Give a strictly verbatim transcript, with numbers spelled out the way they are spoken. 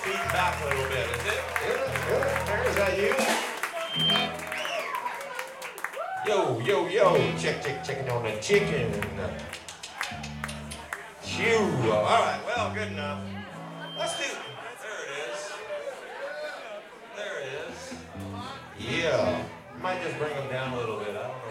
feet back a little bit, is it? Good, good. There, is that you? Yo, yo, yo. Check, check, checking on the chicken. Chew. All right, well, good enough. Let's do. There it is. There it is. Yeah. Might just bring them down a little bit. I don't know.